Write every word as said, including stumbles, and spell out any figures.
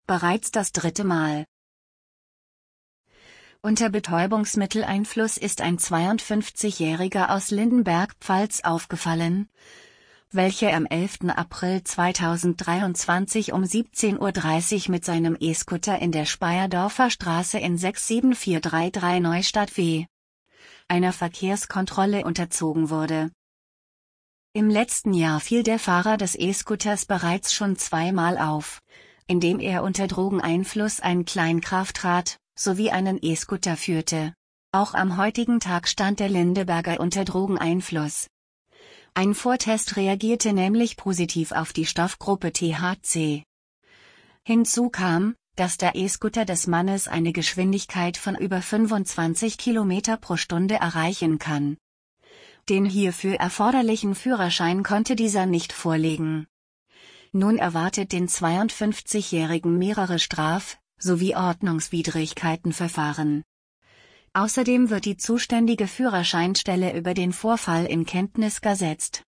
bereits das dritte Mal. Unter Betäubungsmitteleinfluss ist ein zweiundfünfzigjähriger aus Lindenberg, Pfalz aufgefallen, welcher am elften April zweitausenddreiundzwanzig um siebzehn Uhr dreißig mit seinem E-Scooter in der Speyerdorfer Straße in sechs sieben vier drei drei Neustadt W. einer Verkehrskontrolle unterzogen wurde. Im letzten Jahr fiel der Fahrer des E-Scooters bereits schon zweimal auf, indem er unter Drogeneinfluss ein Kleinkraftrad sowie einen E-Scooter führte. Auch am heutigen Tag stand der Lindenberger unter Drogeneinfluss. Ein Vortest reagierte nämlich positiv auf die Stoffgruppe T H C. Hinzu kam, dass der E-Scooter des Mannes eine Geschwindigkeit von über fünfundzwanzig Kilometer pro Stunde erreichen kann. Den hierfür erforderlichen Führerschein konnte dieser nicht vorlegen. Nun erwartet den zweiundfünfzigjährigen mehrere Straf- sowie Ordnungswidrigkeitenverfahren. Außerdem wird die zuständige Führerscheinstelle über den Vorfall in Kenntnis gesetzt.